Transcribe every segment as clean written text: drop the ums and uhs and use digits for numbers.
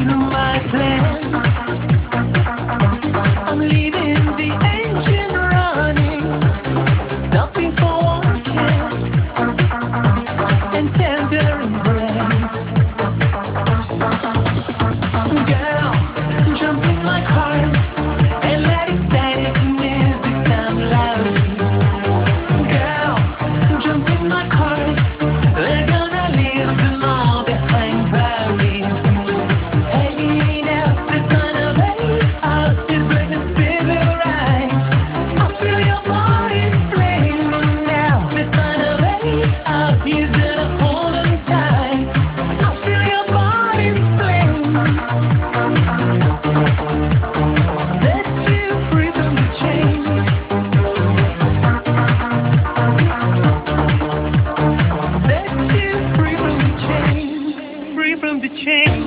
my plan. I'm leaving the engine running, stopping for one kiss and tender embrace. Girl, jump in my car and let excited music sound loudly. Girl, jump in my car, we're gonna leave them all behind proudly. Hey now, the sun of out is blazing fever right. I feel your body flaming now. The sun of out, you better hold on tight. I feel your body flaming. Set you free from the chains. Set you free from the chains. Free from the chains.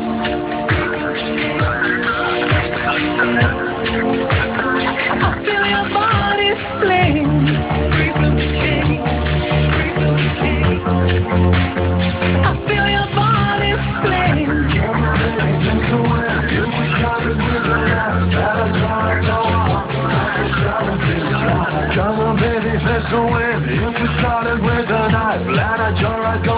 I feel your body flame. Free from the chains. Free from the chains. I feel your body flame. Come on, baby, let's go in. If we started with a knife, let our joy go